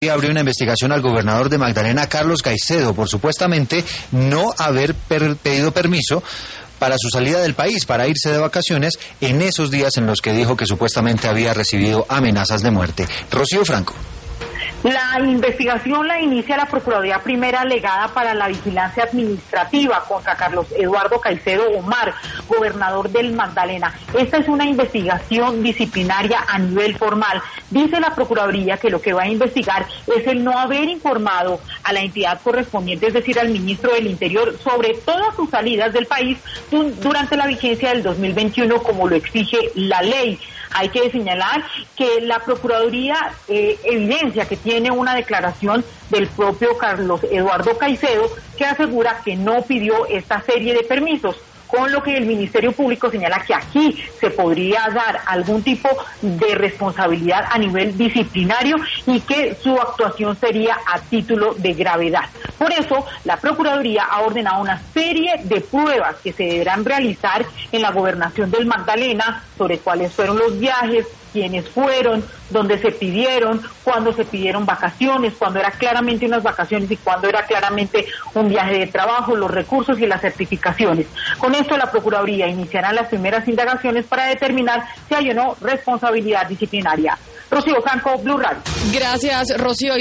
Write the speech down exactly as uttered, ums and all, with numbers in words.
abrió una investigación al gobernador de Magdalena, Carlos Caicedo, por supuestamente no haber per- pedido permiso para su salida del país, para irse de vacaciones en esos días en los que dijo que supuestamente había recibido amenazas de muerte. Rocío Franco. La investigación la inicia la Procuraduría Primera Delegada para la Vigilancia Administrativa contra Carlos Eduardo Caicedo Omar, gobernador del Magdalena. Esta es una investigación disciplinaria a nivel formal. Dice la Procuraduría que lo que va a investigar es el no haber informado a la entidad correspondiente, es decir, al ministro del Interior, sobre todas sus salidas del país durante la vigencia del dos mil veintiuno, como lo exige la ley. Hay que señalar que la Procuraduría eh, evidencia que tiene una declaración del propio Carlos Eduardo Caicedo que asegura que no pidió esta serie de permisos, con lo que el Ministerio Público señala que aquí se podría dar algún tipo de responsabilidad a nivel disciplinario y que su actuación sería a título de gravedad. Por eso, la Procuraduría ha ordenado una serie de pruebas que se deberán realizar en la gobernación del Magdalena sobre cuáles fueron los viajes, quiénes fueron, dónde se pidieron, cuándo se pidieron vacaciones, cuándo era claramente unas vacaciones y cuándo era claramente un viaje de trabajo, los recursos y las certificaciones. Con esto la Procuraduría iniciará las primeras indagaciones para determinar si hay o no responsabilidad disciplinaria. Rocío Franco, Blue Radio. Gracias, Rocío.